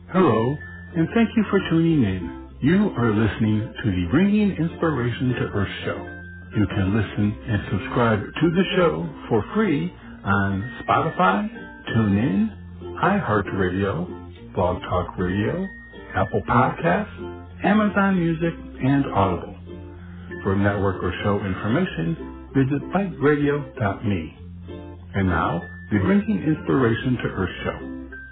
Hello, and thank you for tuning in. You are listening to the Bringing Inspiration to Earth show. You can listen and subscribe to the show for free on Spotify, TuneIn, iHeartRadio, Blog Talk Radio, Apple Podcasts, Amazon Music, and Audible. For network or show information, visit biteradio.me. And now, the Bringing Inspiration to Earth show.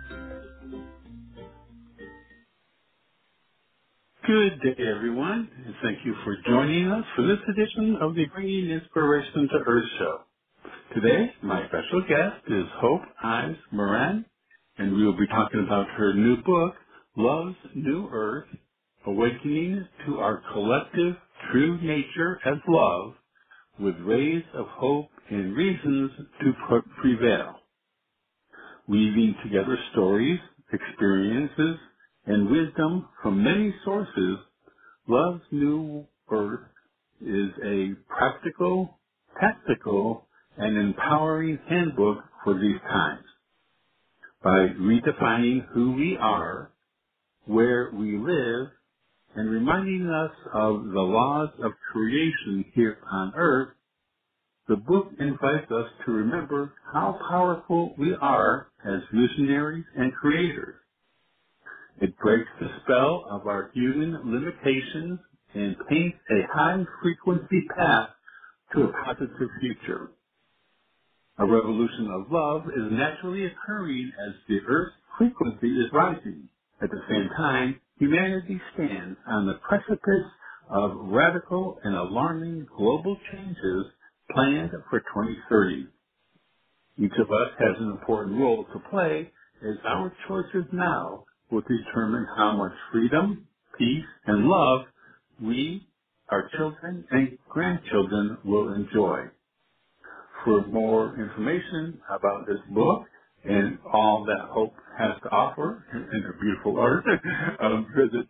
Good day, everyone, and thank you for joining us for this edition of the Bringing Inspiration to Earth show. Today, my special guest is Hope Ives Moran, and we will be talking about her new book, Love's New Earth, Awakening to Our Collective True Nature as Love, with Rays of Hope and Reasons to Prevail. Weaving together stories, experiences, and wisdom from many sources, Love's New Earth is a practical, tactical, and empowering handbook for these times. By redefining who we are, where we live, and reminding us of the laws of creation here on Earth, the book invites us to remember how powerful we are as visionaries and creators. It breaks the spell of our human limitations and paints a high-frequency path to a positive future. A revolution of love is naturally occurring as the Earth's frequency is rising. At the same time, humanity stands on the precipice of radical and alarming global changes planned for 2030. Each of us has an important role to play as our choices now will determine how much freedom, peace, and love we, our children, and grandchildren will enjoy. For more information about this book and all that Hope has to offer in her beautiful art, visit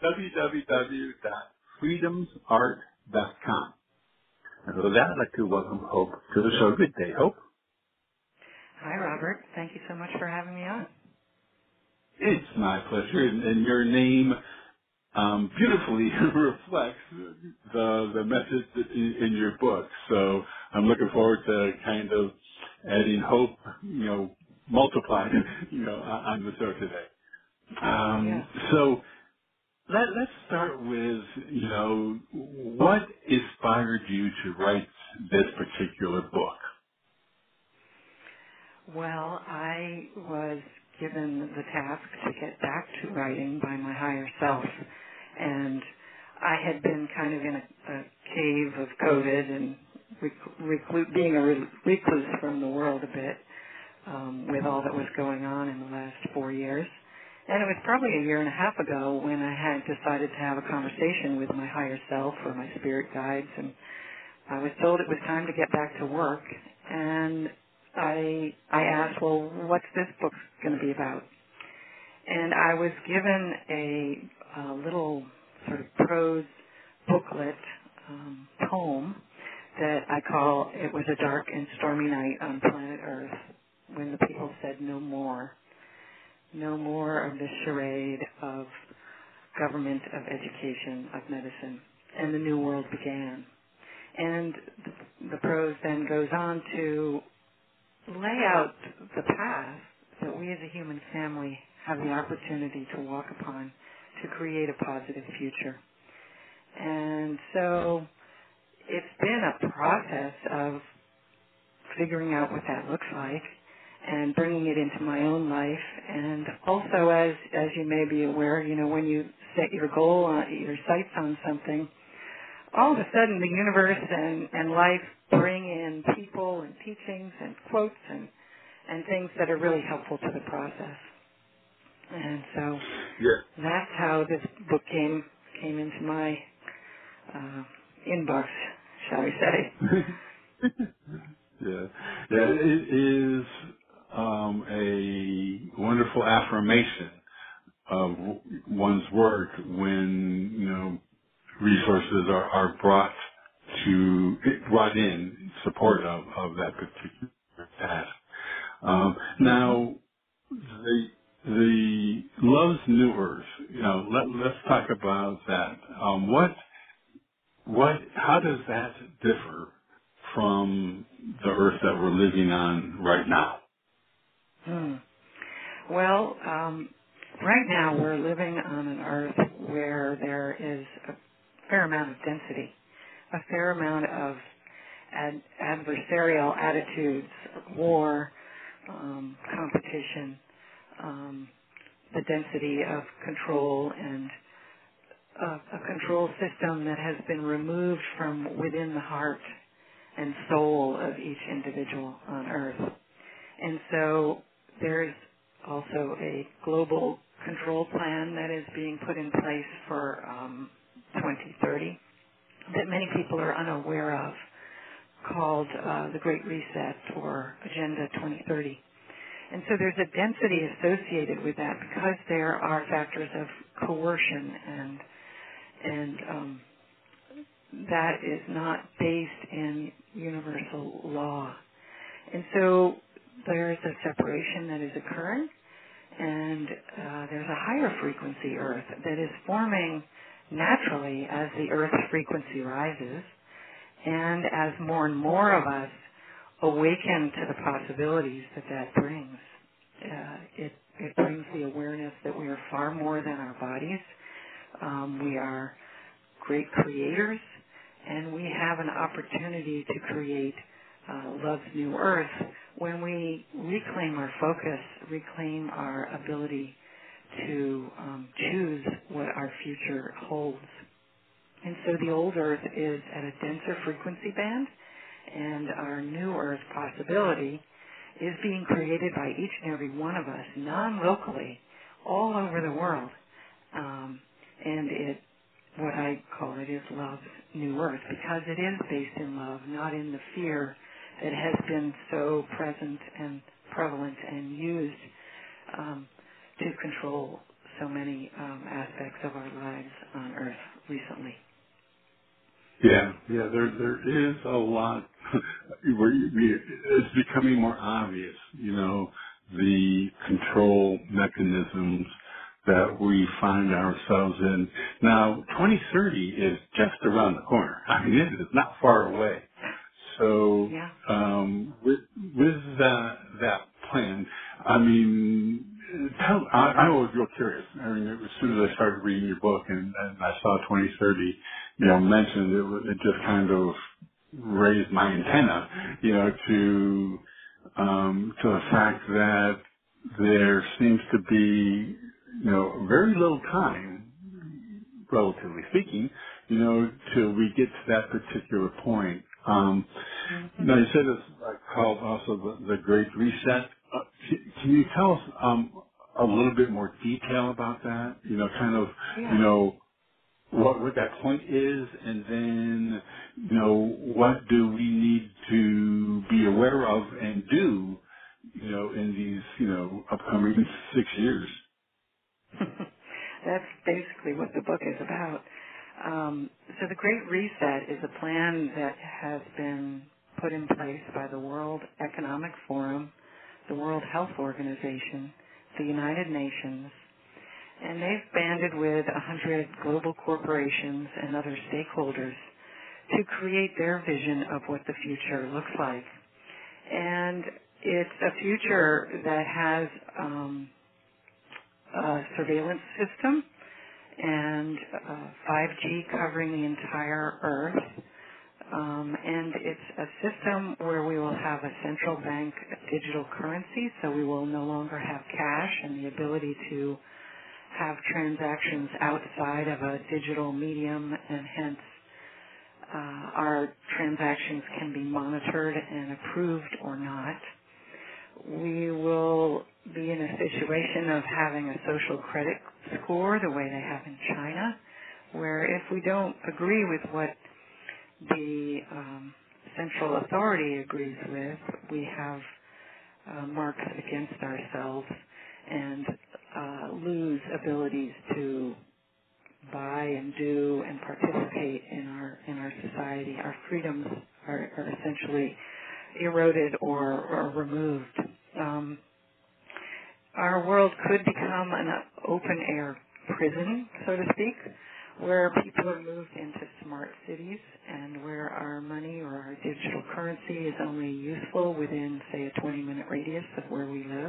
www.freedomsart.com. And with that, I'd like to welcome Hope to the show. Good day, Hope. Hi, Robert. Thank you so much for having me on. It's my pleasure, and your name beautifully reflects the message in your book. So I'm looking forward to kind of adding hope, multiplied, on the show today. So let's start with, what inspired you to write this particular book? Well, I was given the task to get back to writing by my higher self, and I had been kind of in a cave of COVID and being a recluse from the world a bit with all that was going on in the last 4 years. And it was probably a year and a half ago when I had decided to have a conversation with my higher self or my spirit guides, and I was told it was time to get back to work. And I asked, well, what's this book going to be about? And I was given a little sort of prose booklet poem that I call It Was a Dark and Stormy Night on Planet Earth when the people said no more. No more of this charade of government, of education, of medicine. And the new world began. And the prose then goes on to lay out the path that we as a human family have the opportunity to walk upon to create a positive future. And so it's been a process of figuring out what that looks like and bringing it into my own life. And also, as you may be aware, when you set your goal, your sights on something, all of a sudden the universe and life bring in people and teachings and quotes and things that are really helpful to the process. And so that's how this book came into my inbox, shall we say. It is a wonderful affirmation of one's work when, resources are brought in support of that particular task. Now, the Love's New Earth, let's talk about that. How does that differ from the Earth that we're living on right now? Hmm. Well, right now we're living on an Earth where there is a fair amount of density, a fair amount of adversarial attitudes, war, competition, the density of control, and a control system that has been removed from within the heart and soul of each individual on Earth. And so there's also a global control plan that is being put in place for 2030 that many people are unaware of, called the Great Reset or Agenda 2030. And so there's a density associated with that because there are factors of coercion and that is not based in universal law. And so there's a separation that is occurring, and there's a higher frequency Earth that is forming naturally as the Earth's frequency rises, and as more and more of us awaken to the possibilities that brings. It brings the awareness that we are far more than our bodies. We are great creators, and we have an opportunity to create Love's New Earth when we reclaim our focus, reclaim our ability to choose what our future holds. And so the old Earth is at a denser frequency band, and our new Earth possibility is being created by each and every one of us, non-locally, all over the world. And what I call it is Love's New Earth, because it is based in love, not in the fear that has been so present and prevalent and used to control so many aspects of our lives on Earth recently. Yeah, there is a lot. It's becoming more obvious, the control mechanisms that we find ourselves in. Now, 2030 is just around the corner. I mean, it is not far away. So, yeah. With that plan, I mean, I was real curious. I mean, as soon as I started reading your book and I saw 2030, mentioned, it just kind of raised my antenna, to the fact that there seems to be, very little time, relatively speaking, till we get to that particular point. Now, you said it's called also the Great Reset. Can you tell us a little bit more detail about that? What that point is, and then, what do we need to be aware of and do, in these, upcoming 6 years? That's basically what the book is about. So the Great Reset is a plan that has been put in place by the World Economic Forum, the World Health Organization, the United Nations, and they've banded with 100 global corporations and other stakeholders to create their vision of what the future looks like. And it's a future that has a surveillance system and 5G covering the entire Earth. And it's a system where we will have a central bank digital currency, so we will no longer have cash and the ability to have transactions outside of a digital medium, and hence our transactions can be monitored and approved or not. We will be in a situation of having a social credit score the way they have in China, where if we don't agree with what the central authority agrees with, we have marks against ourselves and lose abilities to buy and do and participate in our society. Our freedoms are essentially eroded or removed. our world could become an open air prison, so to speak, where people are moved into smart cities and where our money or our digital currency is only useful within, say, a 20-minute radius of where we live.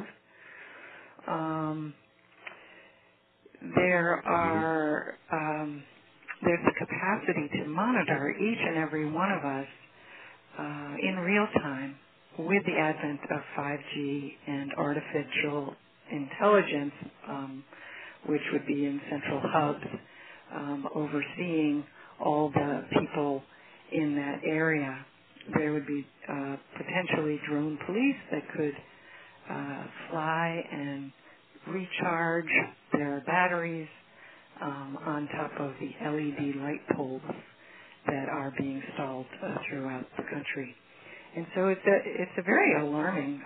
There's the capacity to monitor each and every one of us in real time with the advent of 5G and artificial intelligence, which would be in central hubs overseeing all the people in that area. There would be potentially drone police that could fly and recharge their batteries on top of the LED light poles that are being installed throughout the country. And so it's a very alarming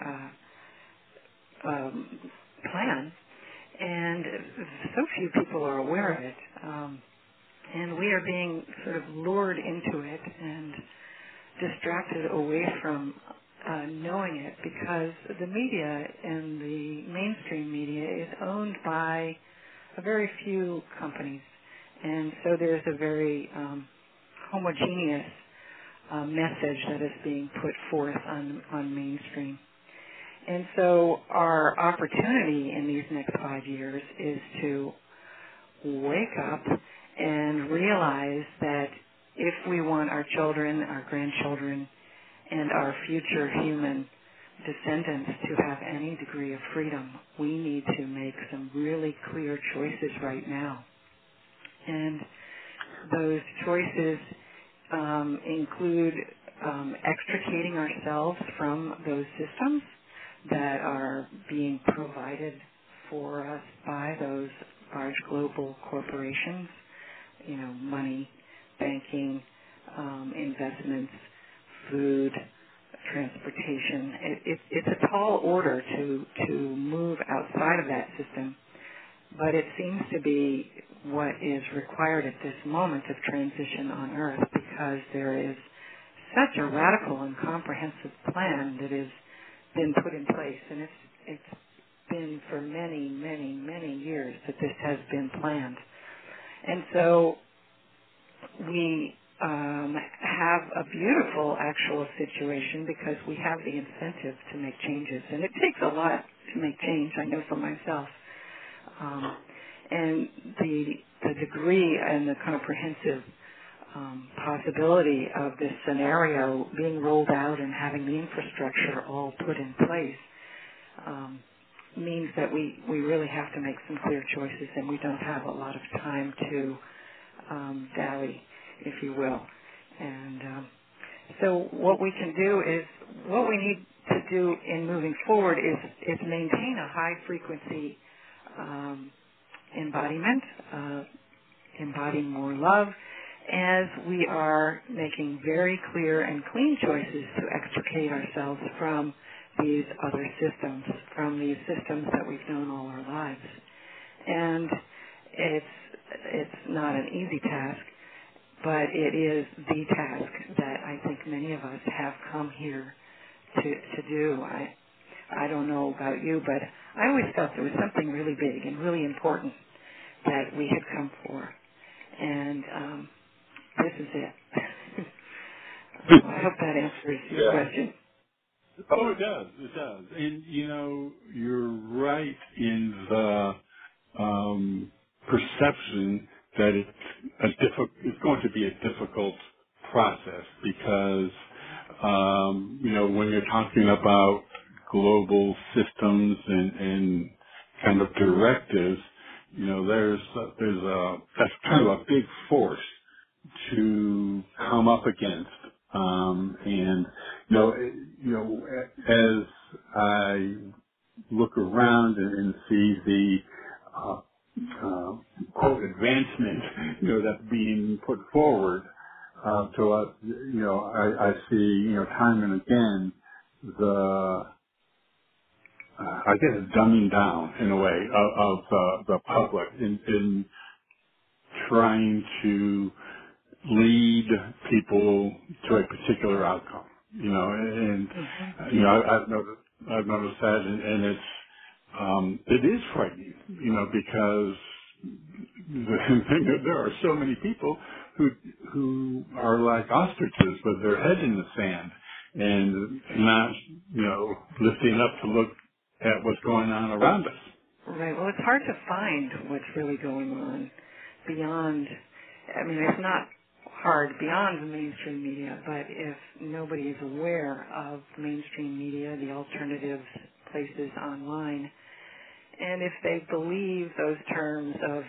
plan, and so few people are aware of it. And we are being sort of lured into it and distracted away from knowing it because the media and the mainstream media is owned by a very few companies. And so there's a very homogeneous message that is being put forth on mainstream. And so our opportunity in these next 5 years is to wake up and realize that if we want our children, our grandchildren, and our future human descendants to have any degree of freedom, we need to make some really clear choices right now. And those choices include extricating ourselves from those systems that are being provided for us by those large global corporations, money, banking, investments, food, transportation. It's a tall order to move outside of that system, but it seems to be what is required at this moment of transition on Earth because there is such a radical and comprehensive plan that has been put in place, and it's been for many, many, many years that this has been planned. And so we have a beautiful actual situation because we have the incentive to make changes. And it takes a lot to make change, I know for myself. And the degree and the comprehensive possibility of this scenario being rolled out and having the infrastructure all put in place means that we really have to make some clear choices, and we don't have a lot of time to dally, if you will. And so what we can do is, what we need to do in moving forward is maintain a high frequency embodiment, embody more love, as we are making very clear and clean choices to extricate ourselves from these other systems, from these systems that we've known all our lives. And it's not an easy task, but it is the task that I think many of us have come here to do. I don't know about you, but I always felt there was something really big and really important that we had come for. And this is it. I hope that answers your question. Oh, it does. It does. And, you're right in the perception that it's going to be a difficult process because, when you're talking about global systems and kind of directives, that's kind of a big force to come up against. As I look around and see the quote advancement, that's being put forward to us, I see, time and again I guess dumbing down in a way of the public in trying to lead people to a particular outcome, and I've noticed that, and it's it is frightening, because there are so many people who are like ostriches with their head in the sand and not, lifting up to look at what's going on around us. Right. Well, it's hard to find what's really going on beyond, it's not hard beyond the mainstream media, but if nobody is aware of mainstream media, the alternatives, places online, and if they believe those terms of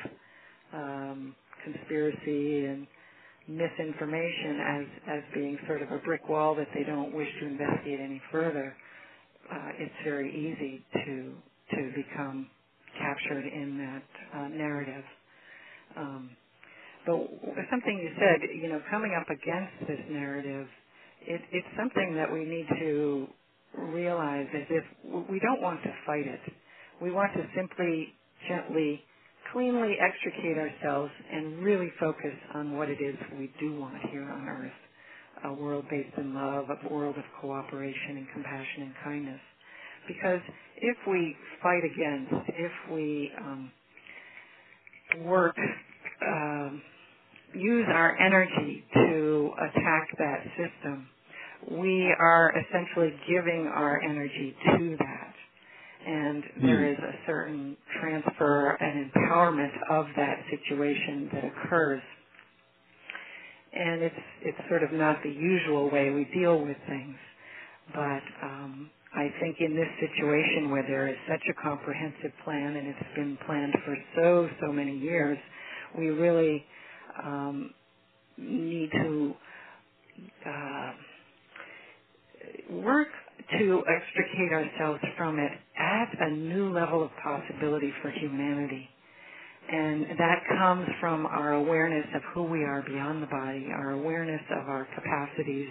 conspiracy and misinformation as being sort of a brick wall that they don't wish to investigate any further, it's very easy to become captured in that narrative. But something you said, coming up against this narrative, it's something that we need to realize as if we don't want to fight it. We want to simply, gently, cleanly extricate ourselves and really focus on what it is we do want here on Earth. A world based in love, a world of cooperation and compassion and kindness. Because if we fight against, if we use our energy to attack that system, we are essentially giving our energy to that. And there is a certain transfer and empowerment of that situation that occurs. And it's sort of not the usual way we deal with things. But I think in this situation where there is such a comprehensive plan and it's been planned for so many years, we really need to work to extricate ourselves from it at a new level of possibility for humanity. And that comes from our awareness of who we are beyond the body, our awareness of our capacities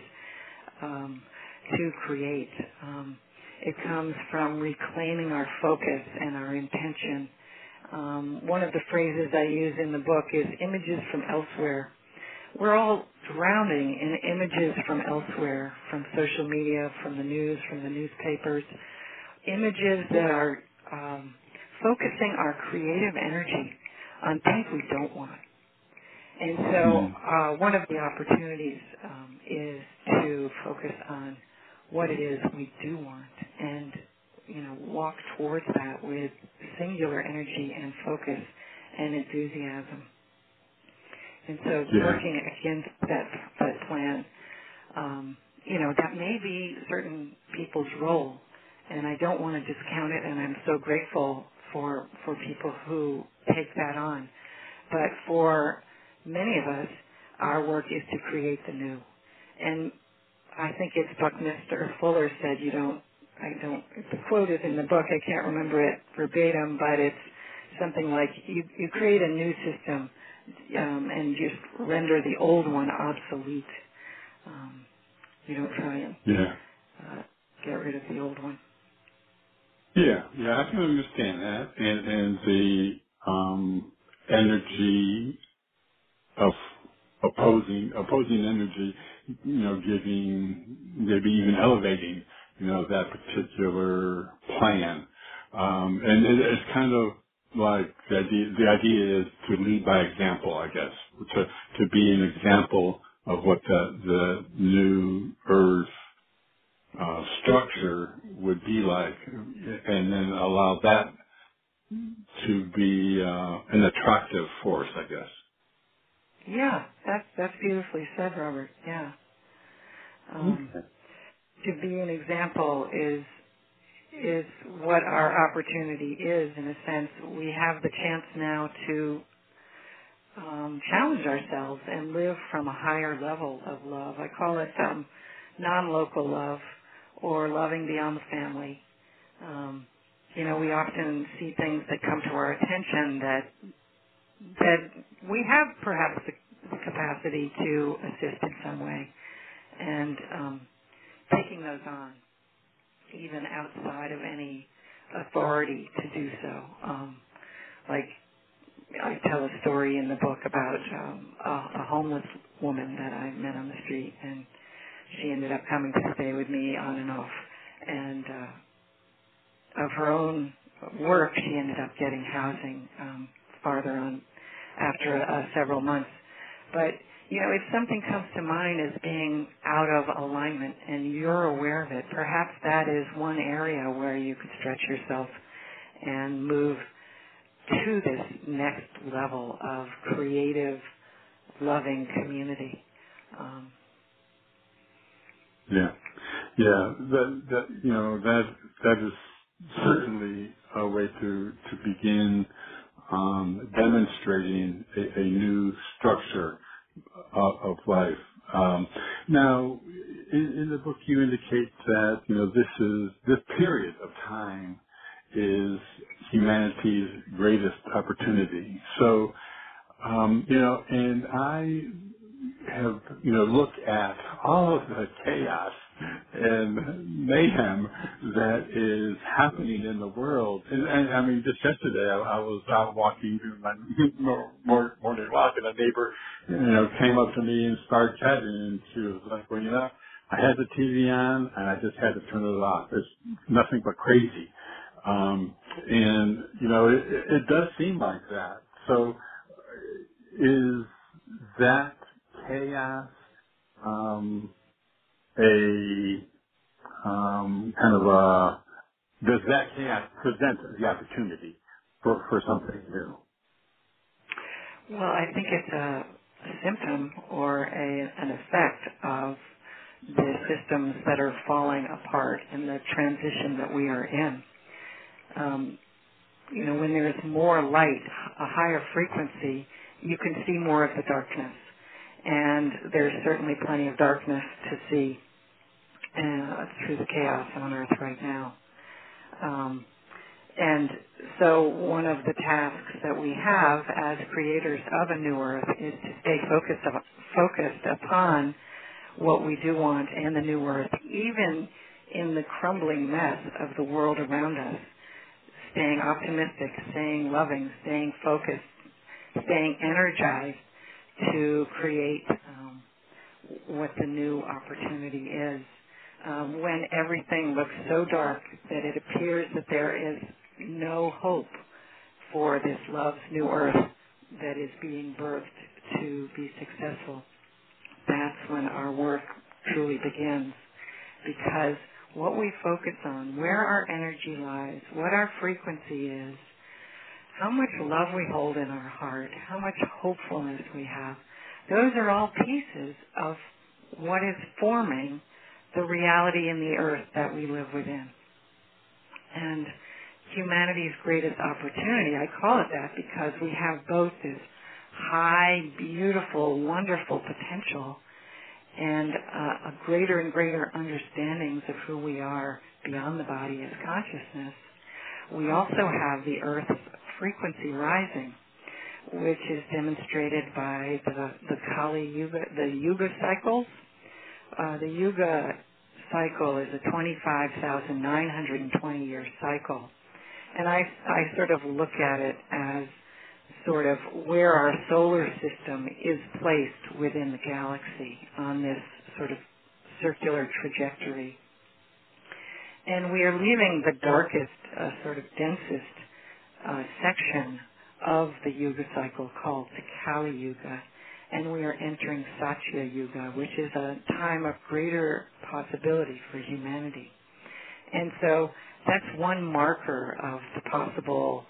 to create. It comes from reclaiming our focus and our intention. One of the phrases I use in the book is images from elsewhere. We're all drowning in images from elsewhere, from social media, from the news, from the newspapers, images that are focusing our creative energy on things we don't want. And so one of the opportunities is to focus on what it is we do want and, walk towards that with singular energy and focus and enthusiasm. And so working against that plan, that may be certain people's role. And I don't want to discount it, and I'm so grateful for people who take that on. But for many of us, our work is to create the new. And I think it's Buckminster Fuller said, the quote is in the book, I can't remember it verbatim, but it's something like, you create a new system and just render the old one obsolete. You don't try and get rid of the old one. Yeah, I can understand that. And the energy of opposing energy, giving, maybe even elevating, that particular plan. And it's kind of like the idea is to lead by example, I guess, to be an example of what the new Earth structure would be like, and then allow that to be an attractive force, I guess. Yeah, that's beautifully said, Robert. Yeah. To be an example is what our opportunity is, in a sense. We have the chance now to challenge ourselves and live from a higher level of love. I call it non-local love, or loving beyond the family. We often see things that come to our attention that we have perhaps the capacity to assist in some way, and taking those on, even outside of any authority to do so. Like I tell a story in the book about a homeless woman that I met on the street, and she ended up coming to stay with me on and off, and of her own work, she ended up getting housing farther on after several months. But, if something comes to mind as being out of alignment and you're aware of it, perhaps that is one area where you could stretch yourself and move to this next level of creative, loving community. That is certainly a way to begin demonstrating a new structure of life. Now, in the book, you indicate that this period of time is humanity's greatest opportunity. So, and I have looked at all of the chaos and mayhem that is happening in the world. And I mean, just yesterday, I was out walking my morning walk, and a neighbor, came up to me and started chatting, and she was like, well, I had the TV on, and I just had to turn it off. It's nothing but crazy. It does seem like that. So is that chaos does that chaos present the opportunity for something new? Well, I think it's a symptom or an effect of the systems that are falling apart and the transition that we are in. When there's more light, a higher frequency, you can see more of the darkness. And there's certainly plenty of darkness to see through the chaos on Earth right now. And so one of the tasks that we have as creators of a new Earth is to stay focused upon what we do want in the new Earth, even in the crumbling mess of the world around us. Staying optimistic, staying loving, staying focused, staying energized to create what the new opportunity is. When everything looks so dark that it appears that there is no hope for this love's new Earth that is being birthed to be successful, that's when our work truly begins. Because what we focus on, where our energy lies, what our frequency is, how much love we hold in our heart, how much hopefulness we have, those are all pieces of what is forming the reality in the earth that we live within. And humanity's greatest opportunity, I call it that because we have both this high, beautiful, wonderful potential and a greater and greater understandings of who we are beyond the body as consciousness. We also have the Earth's frequency rising, which is demonstrated by the Kali Yuga, the Yuga cycles. The Yuga cycle is a 25,920-year cycle. And I sort of look at it as sort of where our solar system is placed within the galaxy on this sort of circular trajectory. And we are leaving the darkest, sort of densest section of the Yuga cycle called the Kali Yuga, and we are entering Satya Yuga, which is a time of greater possibility for humanity. And so that's one marker of the possible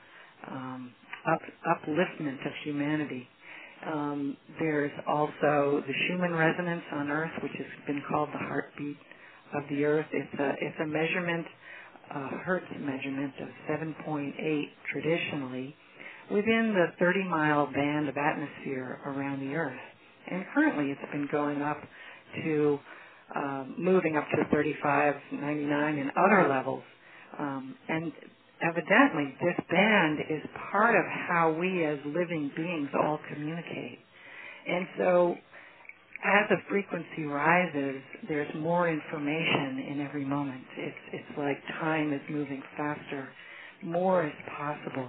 upliftment of humanity. There's also the Schumann resonance on Earth, which has been called the heartbeat of the Earth. It's a measurement, a Hertz measurement of 7.8 traditionally within the 30-mile band of atmosphere around the Earth. And currently it's been going up to, moving up to 35, 99 and other levels. And evidently, this band is part of how we as living beings all communicate. And so as the frequency rises, there's more information in every moment. It's like time is moving faster. More is possible.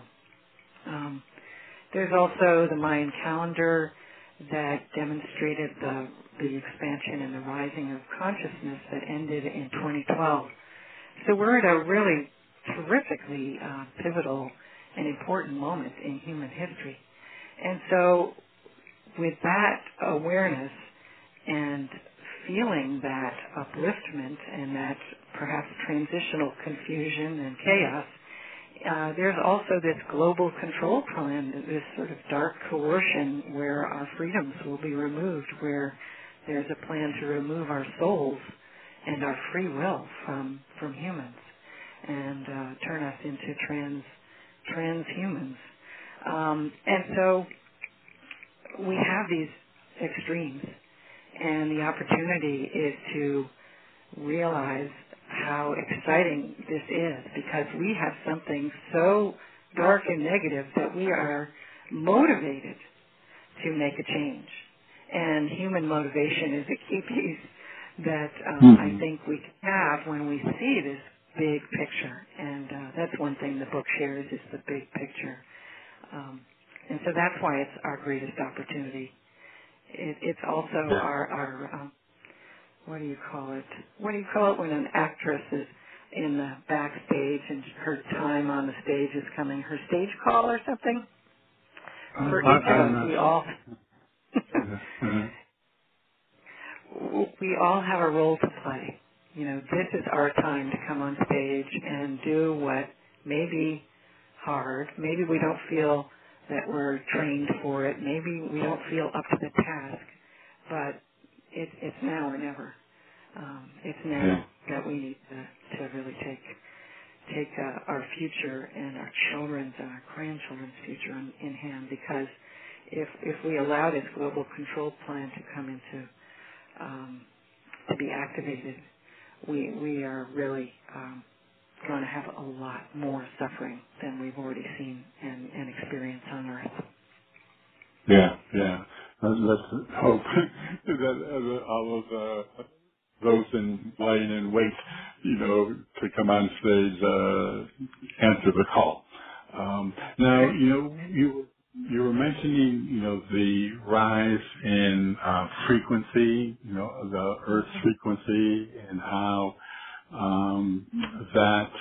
There's also the Mayan calendar that demonstrated the expansion and the rising of consciousness that ended in 2012. So we're at a really terrifically pivotal and important moment in human history. And so with that awareness and feeling that upliftment and that perhaps transitional confusion and chaos, there's also this global control plan, this sort of dark coercion where our freedoms will be removed, where there's a plan to remove our souls and our free will from humans and turn us into transhumans. And so we have these extremes, and the opportunity is to realize how exciting this is, because we have something so dark and negative that we are motivated to make a change. And human motivation is a key piece that I think we have when we see this big picture. And that's one thing the book shares, is the big picture. And so that's why it's our greatest opportunity. It's also our what do you call it? What do you call it when an actress is in the backstage and her time on the stage is coming? Her stage call or something? For each of us, we all have a role to play. You know, this is our time to come on stage and do what may be hard. Maybe we don't feel that we're trained for it. Maybe we don't feel up to the task. But it's now or never. It's now that we need to really take our future and our children's and our grandchildren's future in hand. Because if we allow this global control plan to come into to be activated, we are really going to have a lot more suffering than we've already seen and experienced on Earth. Yeah. Let's hope that all of those lying in wait, to come on stage, answer the call. Now, you were mentioning, the rise in frequency, the Earth's frequency, and how that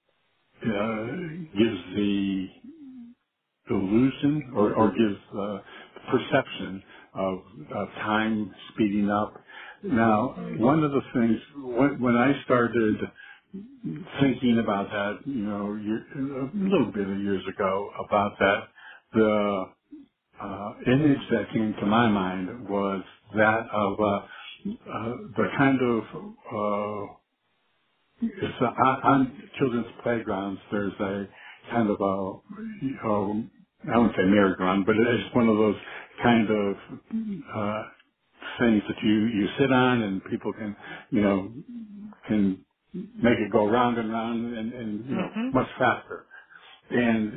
gives the illusion or gives the perception of time speeding up. Now, one of the things, when I started thinking about that, a little bit of years ago about that, the image that came to my mind was that of the kind of it's on children's playgrounds. There's a kind of I wouldn't say merry-go-round, but it's one of those kind of things that you sit on, and people can make it go round and round and much faster. And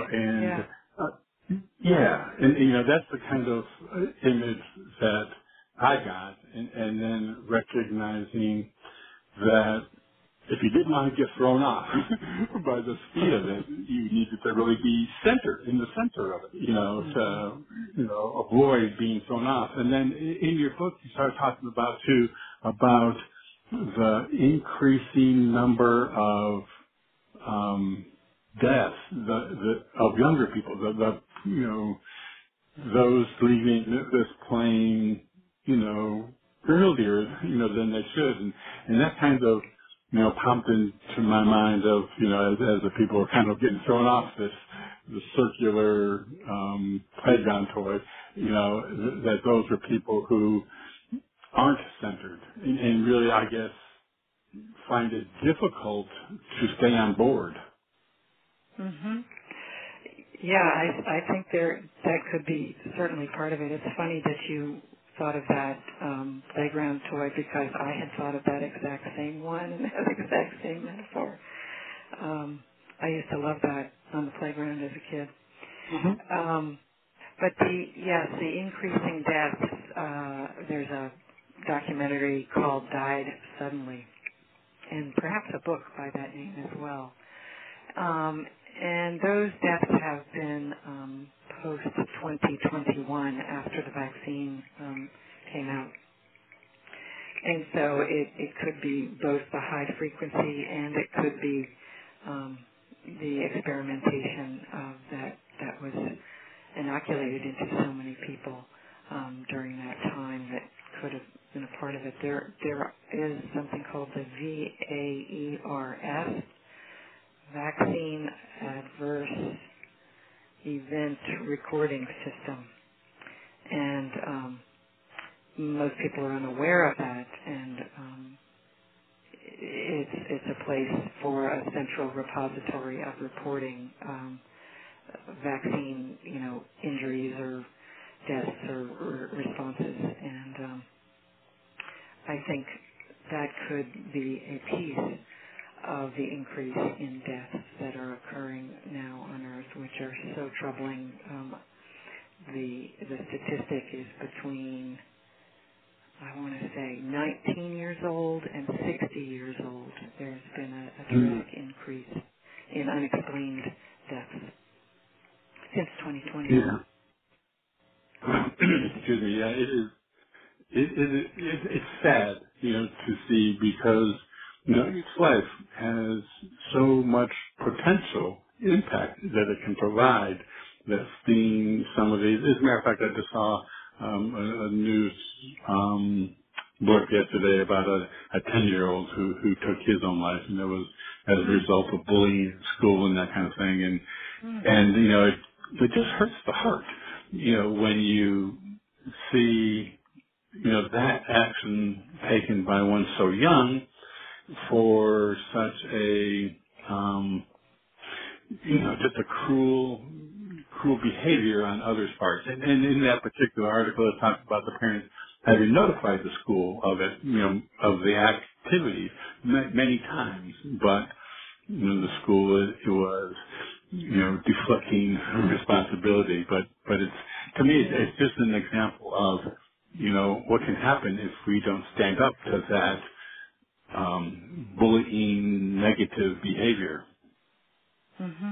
that's the kind of image that I got, and then recognizing that if you didn't want to get thrown off by the speed of it, you needed to really be in the center of it, to, avoid being thrown off. And then in your book, you start talking about the increasing number of deaths, of younger people, those leaving this plane, earlier, than they should. And that kind of, popped into my mind of, as the people are kind of getting thrown off the circular playground toy, that those are people who aren't centered and really, I guess, find it difficult to stay on board. Yeah, I think that could be certainly part of it. It's funny that you thought of that playground toy, because I had thought of that exact same one and that exact same metaphor. I used to love that on the playground as a kid. But the increasing deaths, there's a documentary called Died Suddenly, and perhaps a book by that name as well. And those deaths have been post-2021, after the vaccine came out. And so it could be both the high frequency, and it could be the experimentation that was inoculated into so many people during that time that could have been a part of it. There is something called the VAERS, Vaccine Adverse Event Recording System, and most people are unaware of that, and it's a place for a central repository of reporting vaccine, injuries or deaths or responses, and I think that could be a piece of the increase in deaths that are occurring now on Earth, which are so troubling. The statistic is between, I want to say, 19 years old and 60 years old. There's been a dramatic increase in unexplained deaths since 2020. Yeah. Excuse me. Yeah, it is. It's sad, to see, because each life has so much potential impact that it can provide. That's being some of these. As a matter of fact, I just saw a news book yesterday about a 10-year-old who took his own life, and it was as a result of bullying in school and that kind of thing. And it just hurts the heart, when you see that action taken by one so young for such a just a cruel behavior on others' parts. And in that particular article, it talks about the parents having notified the school of it, of the activity many times, but the school it was deflecting responsibility. But it's, to me, it's just an example of what can happen if we don't stand up to that bullying, negative behavior. Mm-hmm.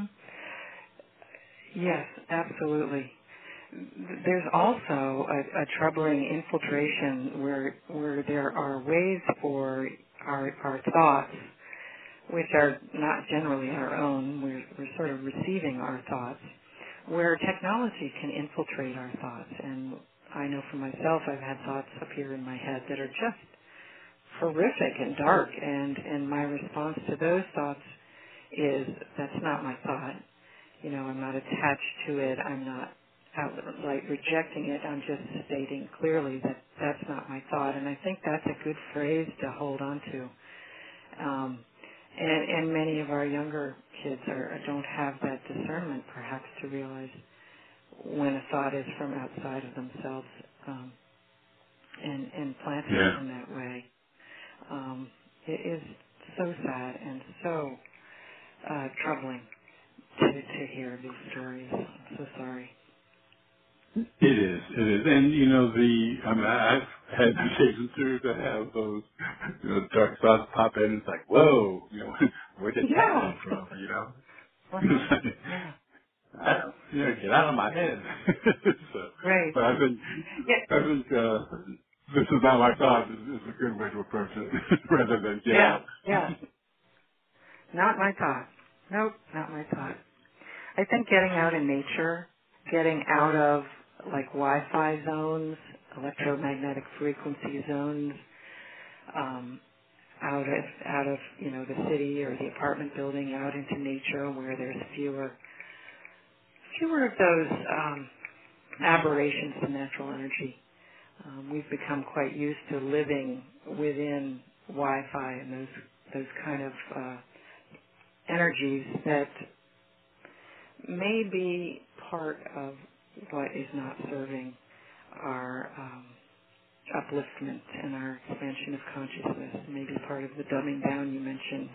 Yes, absolutely. There's also a troubling infiltration where there are ways for our thoughts, which are not generally our own. We're sort of receiving our thoughts, where technology can infiltrate our thoughts. And I know for myself, I've had thoughts appear in my head that are just horrific and dark, and my response to those thoughts is, that's not my thought. I'm not attached to it. I'm not outright rejecting it. I'm just stating clearly that that's not my thought. And I think that's a good phrase to hold on to. And many of our younger kids don't have that discernment, perhaps, to realize when a thought is from outside of themselves, and planted in that way. It is so sad and so troubling to hear these stories. I'm so sorry. It is. And I've had occasions too to have those, dark thoughts pop in. It's like, whoa, where did that come from? Get out of my head. Right. But I think this is not my thought. This is a good way to approach it, rather than get out. Yeah. Not my thought. Nope, not my thought. I think getting out in nature, getting out of Wi-Fi zones, electromagnetic frequency zones, out of the city or the apartment building, out into nature where there's fewer of those aberrations to natural energy. We've become quite used to living within Wi-Fi and those kind of energies that may be part of what is not serving our upliftment and our expansion of consciousness, maybe part of the dumbing down you mentioned.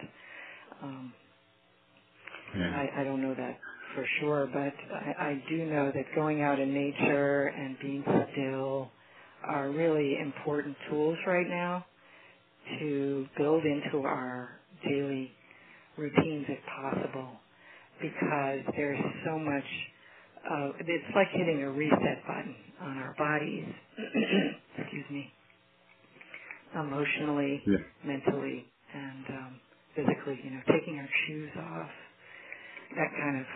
I don't know that for sure, but I do know that going out in nature and being still are really important tools right now to build into our daily routines if possible, because there's so much, it's like hitting a reset button on our bodies, excuse me, emotionally, mentally, and physically, taking our shoes off, that kind of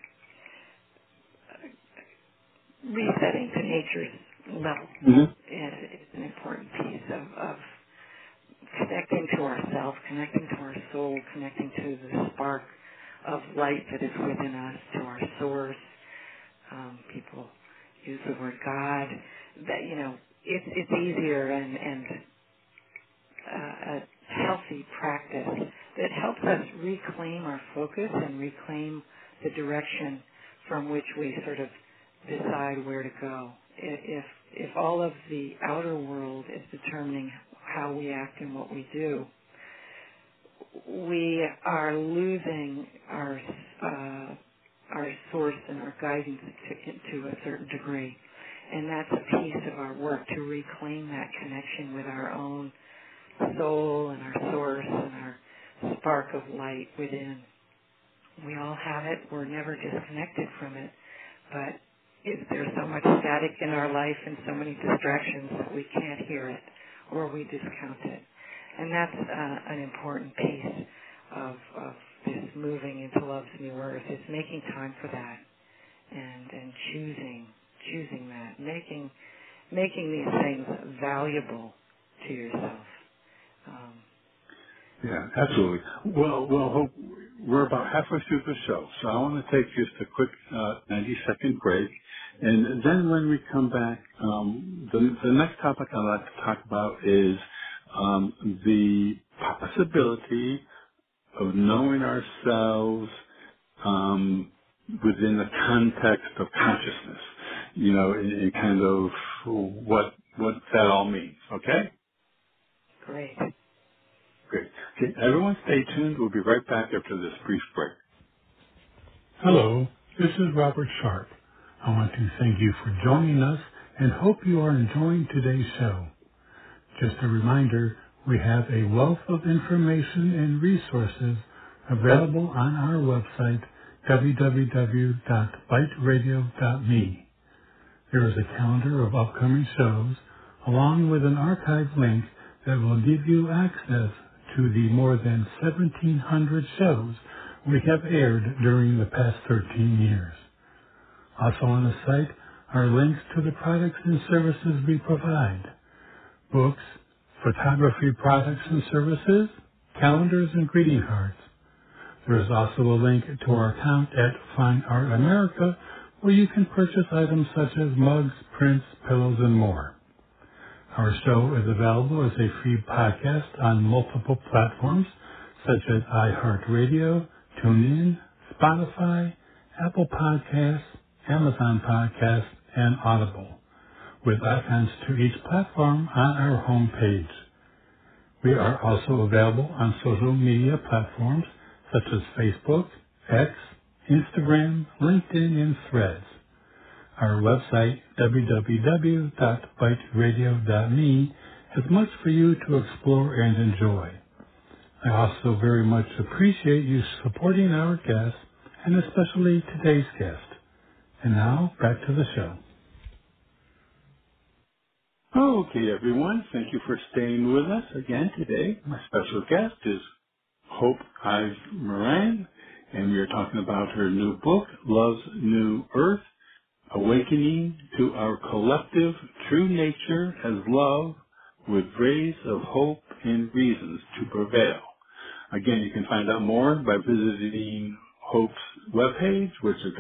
resetting to nature's level is an important piece of connecting to ourselves, connecting to our soul, connecting to the spark of light that is within us, to our source. People use the word God. That it's easier and a healthy practice that helps us reclaim our focus and reclaim the direction from which we sort of decide where to go. If all of the outer world is determining how we act and what we do, we are losing our source and our guidance to a certain degree. And that's a piece of our work, to reclaim that connection with our own soul and our source and our spark of light within. We all have it. We're never disconnected from it. But there's so much static in our life and so many distractions that we can't hear it or we discount it. And that's an important piece of this moving into Love's New Earth, is making time for that and choosing that, making these things valuable to yourself. Yeah, absolutely. Well, Hope, we're about halfway through the show, so I want to take just a quick 90-second break. And then when we come back, the next topic I'd like to talk about is the possibility of knowing ourselves within the context of consciousness, in kind of what that all means, okay? Great. Great. Okay, everyone stay tuned. We'll be right back after this brief break. Hello, this is Robert Sharp. I want to thank you for joining us and hope you are enjoying today's show. Just a reminder, we have a wealth of information and resources available on our website, www.biteradio.me. There is a calendar of upcoming shows, along with an archive link that will give you access to the more than 1,700 shows we have aired during the past 13 years. Also on the site are links to the products and services we provide: books, photography products and services, calendars, and greeting cards. There is also a link to our account at Fine Art America, where you can purchase items such as mugs, prints, pillows, and more. Our show is available as a free podcast on multiple platforms such as iHeartRadio, TuneIn, Spotify, Apple Podcasts, Amazon Podcasts, and Audible, with icons to each platform on our home page. We are also available on social media platforms such as Facebook, X, Instagram, LinkedIn, and Threads. Our website, www.biteradio.me, has much for you to explore and enjoy. I also very much appreciate you supporting our guests, and especially today's guest. And now, back to the show. Okay, everyone. Thank you for staying with us again today. My special guest is Hope Ives Moran, and we are talking about her new book, Love's New Earth, Awakening to Our Collective True Nature as Love with Rays of Hope and Reasons to Prevail. Again, you can find out more by visiting Hope's webpage, which is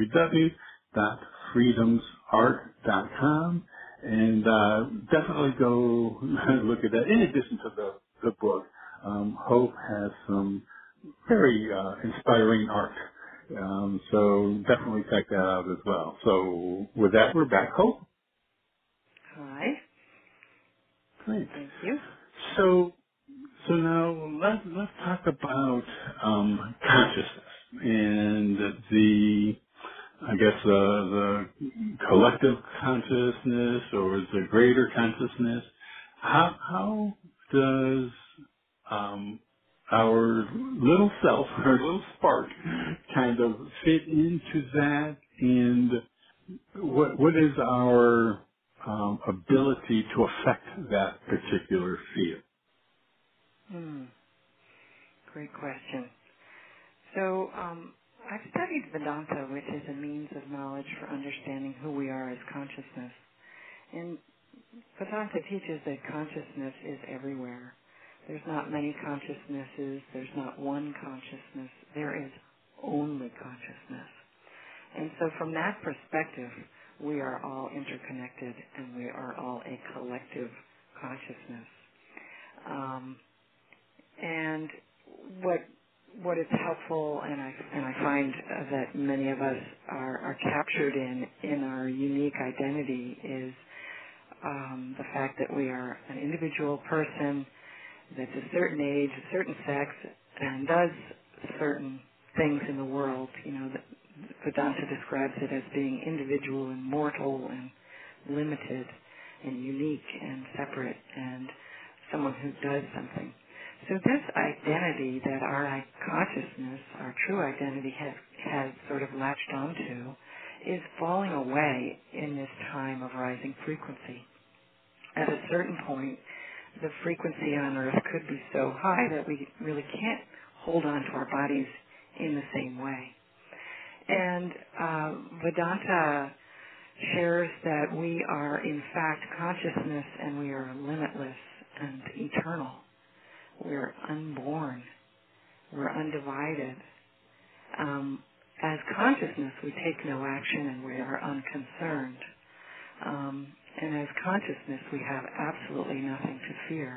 www.freedomsart.com, and definitely go look at that. In addition to the book, Hope has some very inspiring art. So definitely check that out as well. So with that, we're back, Hope. Hi. Great. Thank you. So now let's talk about consciousness and the collective consciousness or the greater consciousness. How does our little self, our little spark, kind of fit into that, and what is our ability to affect that particular field? great question. So I've studied Vedanta, which is a means of knowledge for understanding who we are as consciousness. And Vedanta teaches that consciousness is everywhere. There's not many consciousnesses. There's not one consciousness. There is only consciousness. And so from that perspective, we are all interconnected and we are all a collective consciousness. And what is helpful, and I find that many of us are captured in our unique identity, is the fact that we are an individual person that's a certain age, a certain sex, and does certain things in the world. Vedanta describes it as being individual and mortal and limited and unique and separate and someone who does something. So this identity that our consciousness, our true identity, has sort of latched onto is falling away in this time of rising frequency. At a certain point, the frequency on Earth could be so high that we really can't hold on to our bodies in the same way. And Vedanta shares that we are in fact consciousness and we are limitless and eternal. We're unborn. We're undivided. As consciousness, we take no action and we are unconcerned. And as consciousness, we have absolutely nothing to fear.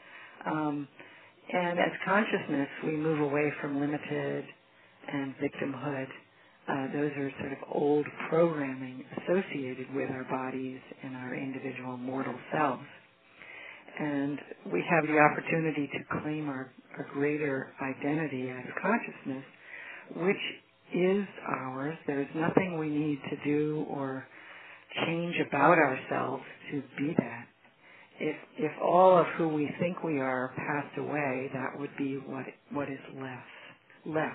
And as consciousness, we move away from limited and victimhood. Those are sort of old programming associated with our bodies and our individual mortal selves. And we have the opportunity to claim our greater identity as consciousness, which is ours. There's nothing we need to do or change about ourselves to be that. If all of who we think we are passed away, that would be what is left.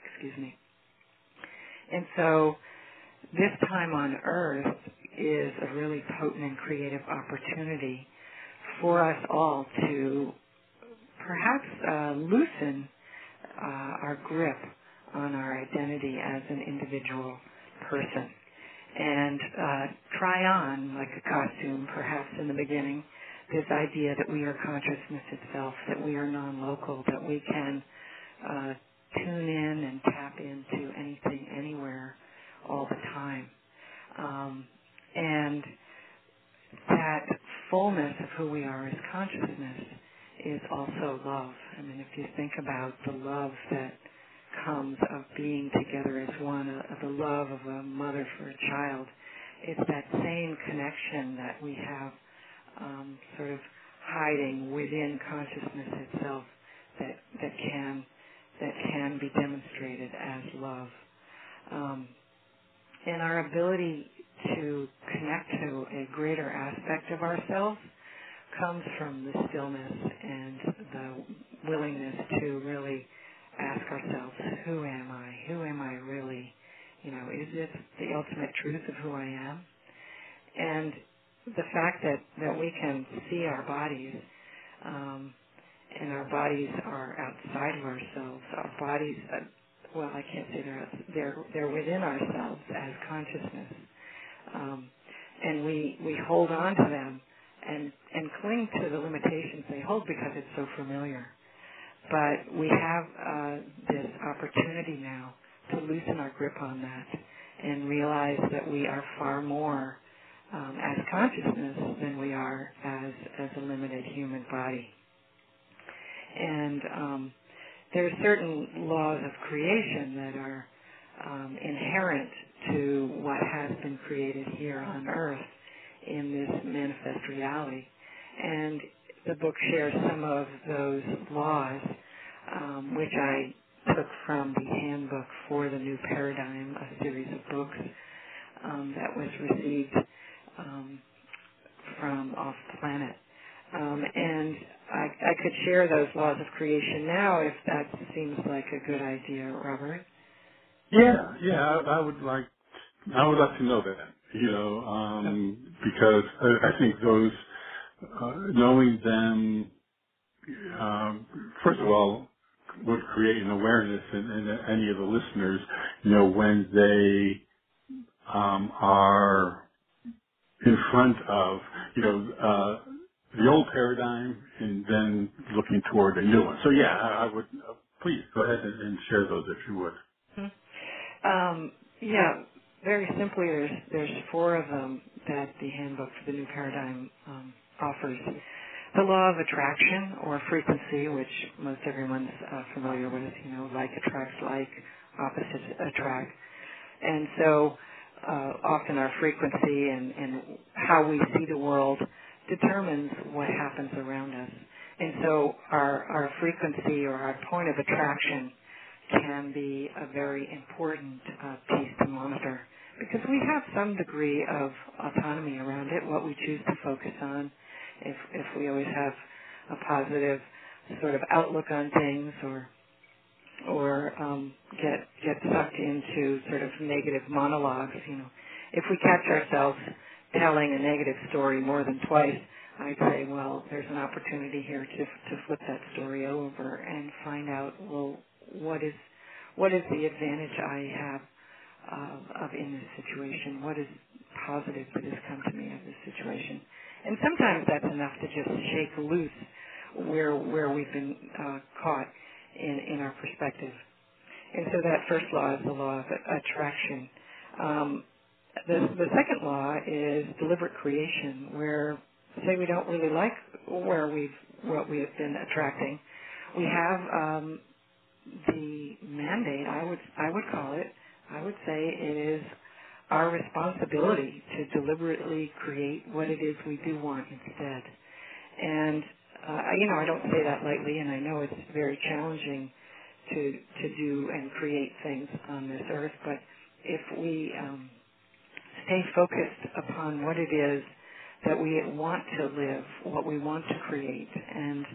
And so this time on Earth is a really potent and creative opportunity for us all to perhaps loosen our grip on our identity as an individual person and try on, like a costume perhaps in the beginning, this idea that we are consciousness itself, that we are non-local, that we can tune in and tap into anything, anywhere, all the time. And that fullness of who we are as consciousness is also love. I mean, if you think about the love that comes of being together as one, the love of a mother for a child, it's that same connection that we have sort of hiding within consciousness itself that can be demonstrated as love. And our ability to connect to a greater aspect of ourselves comes from the stillness and the willingness to really ask ourselves, who am I? Who am I really? Is this the ultimate truth of who I am? And the fact that we can see our bodies, and our bodies are outside of ourselves. Our bodies, well, I can't say they're within ourselves as consciousness. And we hold on to them and cling to the limitations they hold because it's so familiar. But we have this opportunity now to loosen our grip on that and realize that we are far more as consciousness than we are as a limited human body. And there are certain laws of creation that are inherent to what has been created here on Earth in this manifest reality. And the book shares some of those laws, which I took from the Handbook for the New Paradigm, a series of books that was received from off planet. And I could share those laws of creation now if that seems like a good idea, Robert. Yeah, I would like to know that, because I think those, knowing them, first of all, would create an awareness in any of the listeners, when they are in front of, the old paradigm and then looking toward a new one. So yeah, I would, please go ahead and share those if you would. Yeah, very simply, there's four of them that the Handbook for the New Paradigm offers. The law of attraction or frequency, which most everyone's familiar with, like attracts like, opposites attract. And so often our frequency and how we see the world determines what happens around us. And so our frequency or our point of attraction can be a very important piece to monitor because we have some degree of autonomy around it, what we choose to focus on. If we always have a positive sort of outlook on things or get sucked into sort of negative monologues, if we catch ourselves telling a negative story more than twice, I'd say, well, there's an opportunity here to flip that story over and find out, well, what is the advantage I have of in this situation? What is positive that has come to me of this situation? And sometimes that's enough to just shake loose where we've been caught in our perspective. And so that first law is the law of attraction. The second law is deliberate creation, where say we don't really like what we have been attracting. We have the mandate, I would call it, I would say it is our responsibility to deliberately create what it is we do want instead. And, I don't say that lightly, and I know it's very challenging to do and create things on this earth, but if we stay focused upon what it is that we want to live, what we want to create, and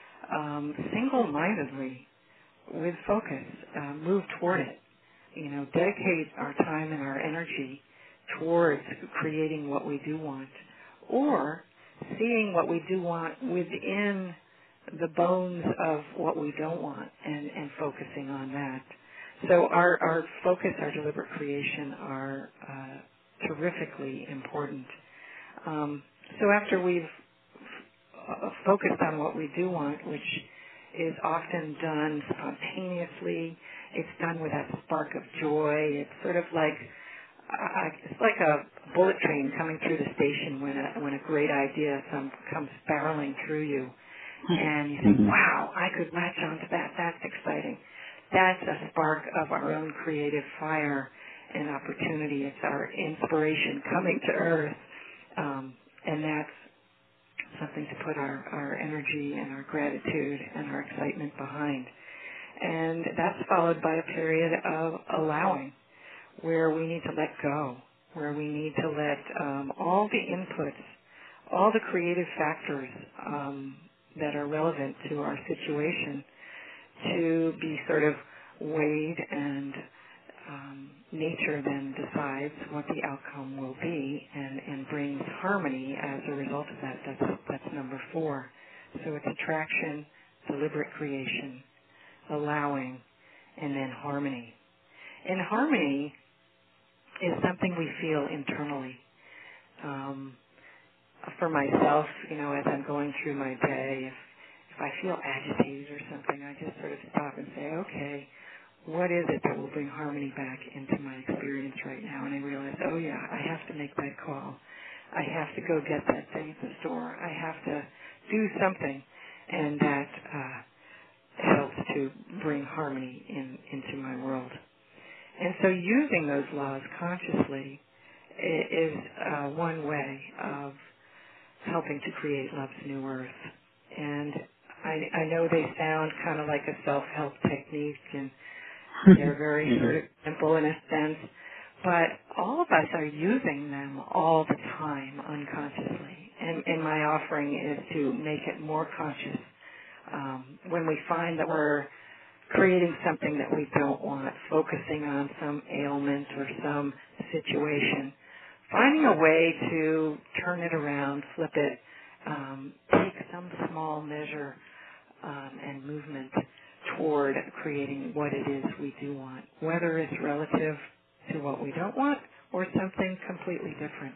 single-mindedly, with focus, move toward it. Dedicate our time and our energy towards creating what we do want, or seeing what we do want within the bones of what we don't want and focusing on that. So our focus, our deliberate creation are terrifically important. So after we've focused on what we do want, which is often done spontaneously, it's done with that spark of joy. It's sort of like it's like a bullet train coming through the station when a great idea comes barreling through you, and you think, "Wow, I could latch onto that. That's exciting." That's a spark of our own creative fire and opportunity. It's our inspiration coming to earth, and that's something to put our energy and our gratitude and our excitement behind. And that's followed by a period of allowing, where we need to let go, where we need to let all the inputs, all the creative factors that are relevant to our situation to be sort of weighed, and nature then decides what the outcome will be and brings harmony as a result of that. That's number 4. So it's attraction, deliberate creation, allowing, and then harmony. And harmony is something we feel internally. For myself, as I'm going through my day, if I feel agitated or something, I just sort of stop and say, okay, what is it that will bring harmony back into my experience right now? And I realize, oh yeah, I have to make that call. I have to go get that thing at the store. I have to do something. And that helps to bring harmony into my world. And so using those laws consciously is one way of helping to create love's new earth. And I know they sound kind of like a self-help technique, and they're very sort of simple in a sense, but all of us are using them all the time unconsciously. And my offering is to make it more conscious. When we find that we're creating something that we don't want, focusing on some ailment or some situation, finding a way to turn it around, flip it, take some small measure and movement toward creating what it is we do want, whether it's relative to what we don't want or something completely different.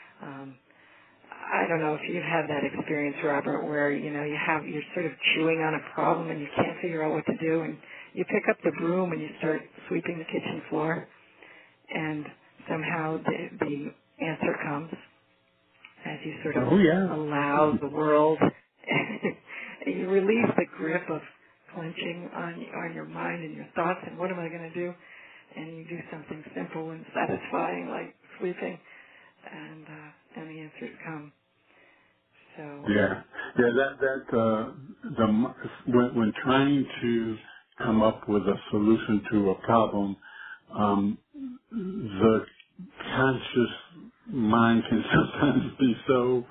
I don't know if you've had that experience, Robert, where you're sort of chewing on a problem and you can't figure out what to do, and you pick up the broom and you start sweeping the kitchen floor, and somehow the answer comes as you sort of allow the world. You release the grip of clenching on your mind and your thoughts and what am I going to do, and you do something simple and satisfying like sweeping, and the answers come. So when trying to come up with a solution to a problem, the conscious mind can sometimes be so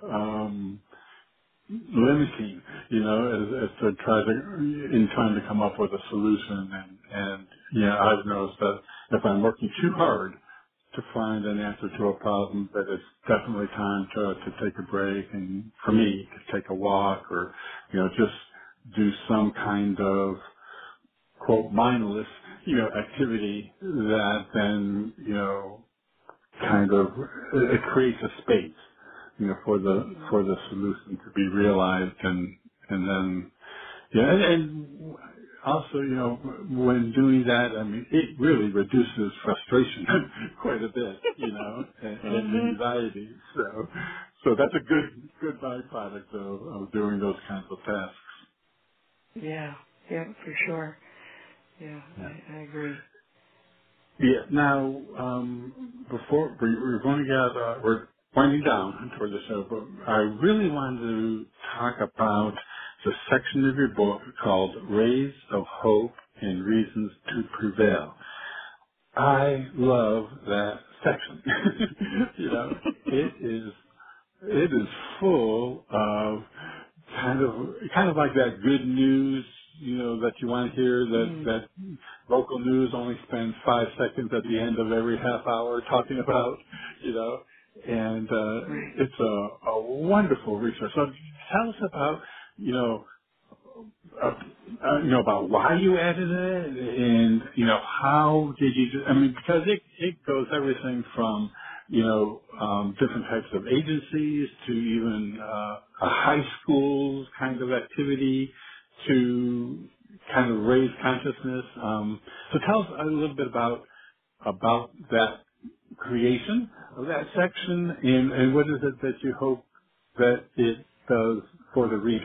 limiting, as to trying to come up with a solution. And I've noticed that if I'm working too hard to find an answer to a problem, that it's definitely time to take a break, and for me to take a walk, or just do some kind of quote mindless activity that then kind of it creates a space for the solution to be realized, and then and also, when doing that, I mean, it really reduces frustration quite a bit, and anxiety. So that's a good byproduct of doing those kinds of tasks. Yeah, for sure. Yeah. I agree. Yeah. Now, before we're going to get, we're winding down toward the show, but I really wanted to talk about the section of your book called Rays of Hope and Reasons to Prevail. I love that section. It is full of kind of like that good news, that you want to hear, that local news only spends 5 seconds at the end of every half hour talking about, and it's a wonderful resource. So tell us about, about why you added it, and how did you do? I mean, because it goes everything from different types of agencies to even a high school kind of activity to kind of raise consciousness. So tell us a little bit about that creation of that section, and what is it that you hope that it does for the reader?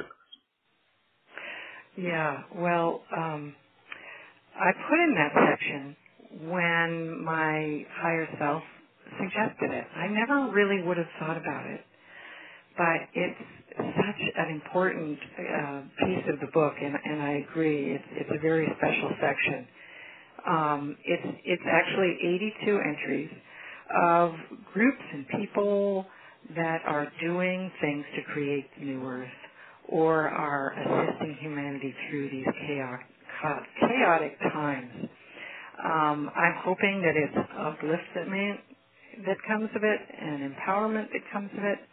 Yeah, well, I put in that section when my higher self suggested it. I never really would have thought about it, but it's such an important piece of the book, and I agree, it's a very special section. It's actually 82 entries of groups and people that are doing things to create the new Earth, or are assisting humanity through these chaotic times. I'm hoping that it's upliftment that comes of it, and empowerment that comes of it.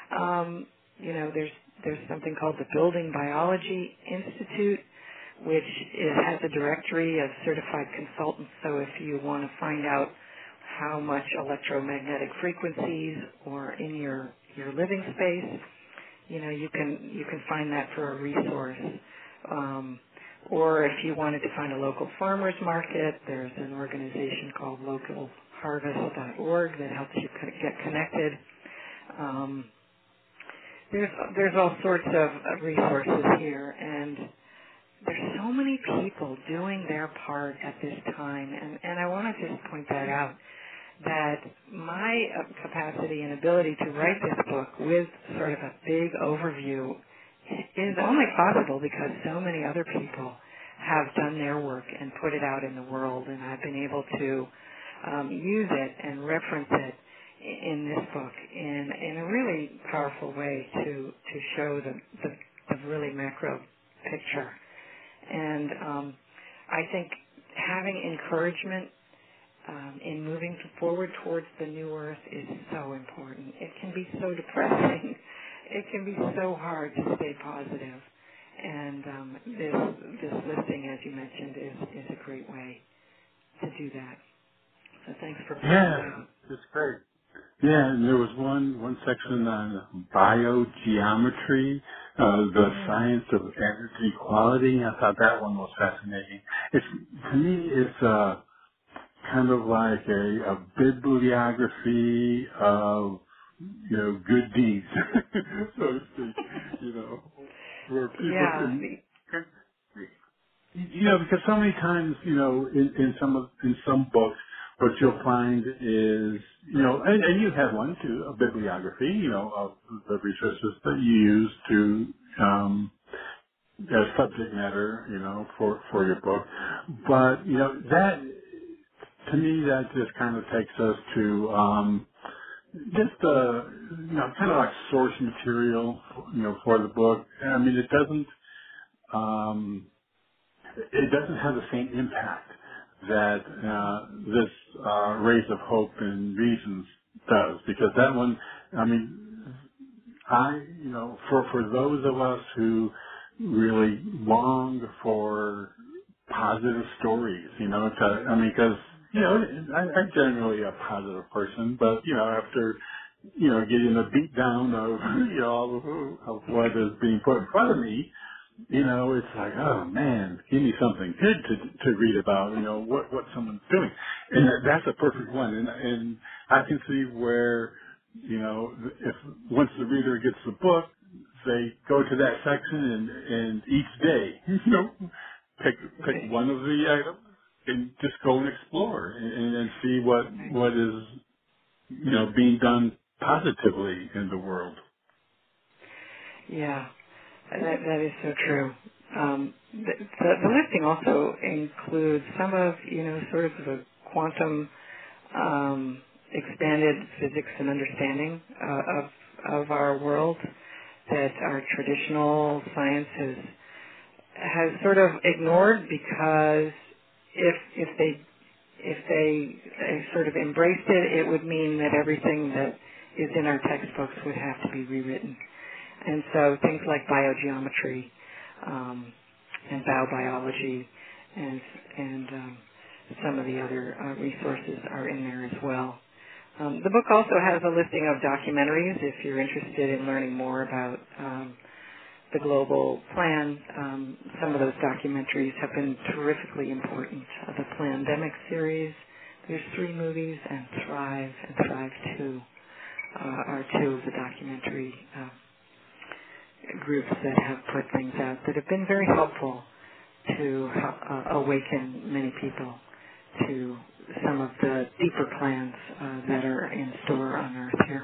There's something called the Building Biology Institute, which has a directory of certified consultants. So if you want to find out how much electromagnetic frequencies are in your living space, you can find that for a resource. Or if you wanted to find a local farmers market, there's an organization called localharvest.org that helps you get connected. There's all sorts of resources here, and there's so many people doing their part at this time, and I want to just point that out, that my capacity and ability to write this book with sort of a big overview is only possible because so many other people have done their work and put it out in the world, and I've been able to use it and reference it in this book in a really powerful way to show the really macro picture. And I think having encouragement in moving forward towards the new Earth is so important. It can be so depressing. It can be so hard to stay positive. And this listing, as you mentioned, is a great way to do that. So thanks for pointing that Yeah, out. it's great. Yeah, and there was one section on biogeometry, the science of energy quality. I thought that one was fascinating. It's to me, it's kind of like a bibliography of good deeds, so to speak. Where people Yeah. can because so many times, in some books, what you'll find is, and you have one too, a bibliography, of the resources that you use to, as subject matter, for your book. But, that, to me, that just kind of takes us to, just, kind of like source material, for the book. I mean, it doesn't have the same impact that this Rays of Hope and Reasons does, because that one, I mean, for those of us who really long for positive stories, because, I'm generally a positive person, but, after, getting a beat down of, all of what is being put in front of me, it's like, oh man, give me something good to read about, what someone's doing. And that's a perfect one. And I can see where, if once the reader gets the book, they go to that section and each day, pick one of the items and just go and explore and see what is, being done positively in the world. Yeah. That is so true. The listing also includes some of, sort of the quantum expanded physics and understanding of our world that our traditional science has sort of ignored, because if they sort of embraced it, it would mean that everything that is in our textbooks would have to be rewritten. And so things like biogeometry and biobiology and some of the other resources are in there as well. The book also has a listing of documentaries if you're interested in learning more about the global plan. Some of those documentaries have been terrifically important. The Plandemic series, there's 3 movies, and Thrive and Thrive 2 are 2 of the documentary groups that have put things out that have been very helpful to awaken many people to some of the deeper plans that are in store on Earth here.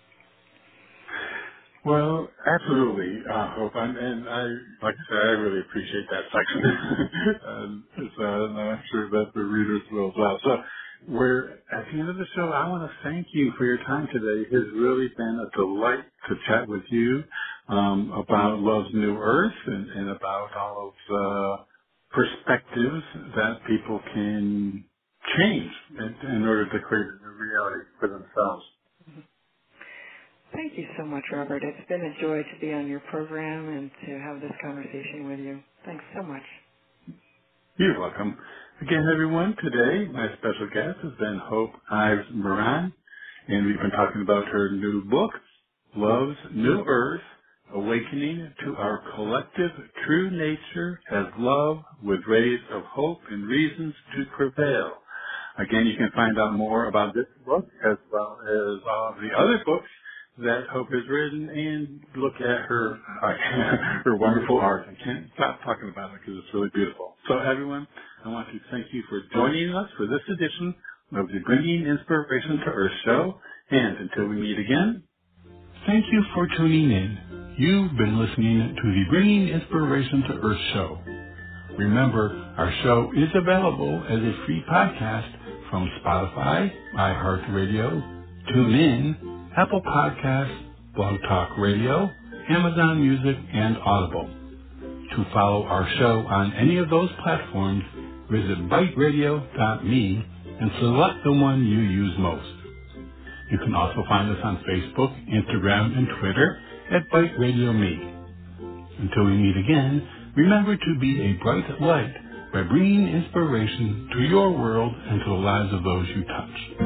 Well, absolutely, Hope, and I, like I said, I really appreciate that section, and I'm sure that the readers will as well. So, we're at the end of the show. I want to thank you for your time today. It has really been a delight to chat with you about Love's New Earth and about all of the perspectives that people can change in order to create a new reality for themselves. Thank you so much, Robert. It's been a joy to be on your program and to have this conversation with you. Thanks so much. You're welcome. Again, everyone, today my special guest has been Hope Ives Moran, and we've been talking about her new book, Love's New Earth, Awakening to Our Collective True Nature as Love with Rays of Hope and Reasons to Prevail. Again, you can find out more about this book as well as all of the other books that Hope has written, and look at her her wonderful art. I can't stop talking about it because it's really beautiful. So everyone, I want to thank you for joining us for this edition of the Bringing Inspiration to Earth show. And until we meet again, thank you for tuning in. You've been listening to the Bringing Inspiration to Earth show. Remember, our show is available as a free podcast from Spotify, iHeartRadio, TuneIn, Apple Podcasts, Blog Talk Radio, Amazon Music, and Audible. To follow our show on any of those platforms, visit biteradio.me and select the one you use most. You can also find us on Facebook, Instagram, and Twitter at Bite Radio Me. Until we meet again, remember to be a bright light by bringing inspiration to your world and to the lives of those you touch.